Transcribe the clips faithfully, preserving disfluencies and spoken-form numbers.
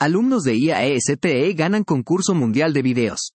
Alumnos de I A E S T E ganan concurso mundial de videos.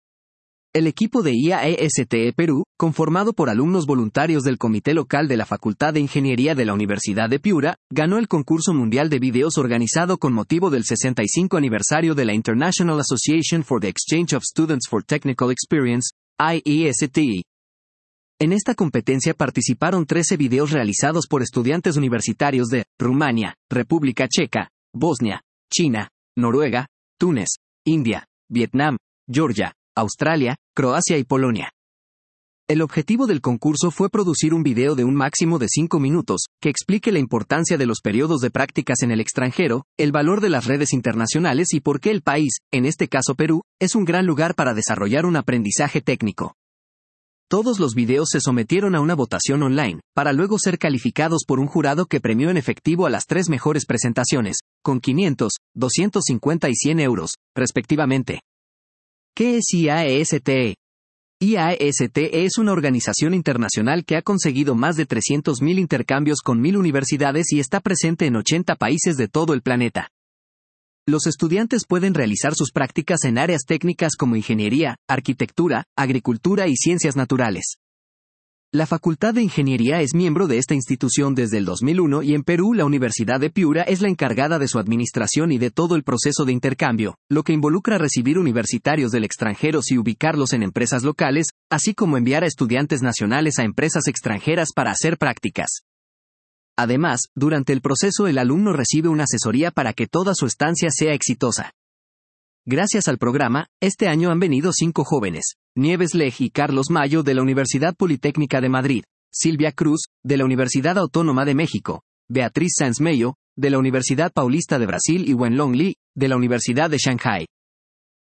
El equipo de I A E S T E Perú, conformado por alumnos voluntarios del Comité Local de la Facultad de Ingeniería de la Universidad de Piura, ganó el concurso mundial de videos organizado con motivo del sesenta y cinco aniversario de la International Association for the Exchange of Students for Technical Experience, I E S T E. En esta competencia participaron trece videos realizados por estudiantes universitarios de Rumania, República Checa, Bosnia, China, Noruega, Túnez, India, Vietnam, Georgia, Australia, Croacia y Polonia. El objetivo del concurso fue producir un video de un máximo de cinco minutos, que explique la importancia de los periodos de prácticas en el extranjero, el valor de las redes internacionales y por qué el país, en este caso Perú, es un gran lugar para desarrollar un aprendizaje técnico. Todos los videos se sometieron a una votación online, para luego ser calificados por un jurado que premió en efectivo a las tres mejores presentaciones, con quinientos, doscientos cincuenta y cien euros, respectivamente. ¿Qué es I A E S T E? I A E S T E es una organización internacional que ha conseguido más de trescientos mil intercambios con mil universidades y está presente en ochenta países de todo el planeta. Los estudiantes pueden realizar sus prácticas en áreas técnicas como ingeniería, arquitectura, agricultura y ciencias naturales. La Facultad de Ingeniería es miembro de esta institución desde el dos mil uno y en Perú la Universidad de Piura es la encargada de su administración y de todo el proceso de intercambio, lo que involucra recibir universitarios del extranjero y ubicarlos en empresas locales, así como enviar a estudiantes nacionales a empresas extranjeras para hacer prácticas. Además, durante el proceso el alumno recibe una asesoría para que toda su estancia sea exitosa. Gracias al programa, este año han venido cinco jóvenes, Nieves Lej y Carlos Mayo de la Universidad Politécnica de Madrid, Silvia Cruz, de la Universidad Autónoma de México, Beatriz Sanz Mello, de la Universidad Paulista de Brasil y Wenlong Li, de la Universidad de Shanghai.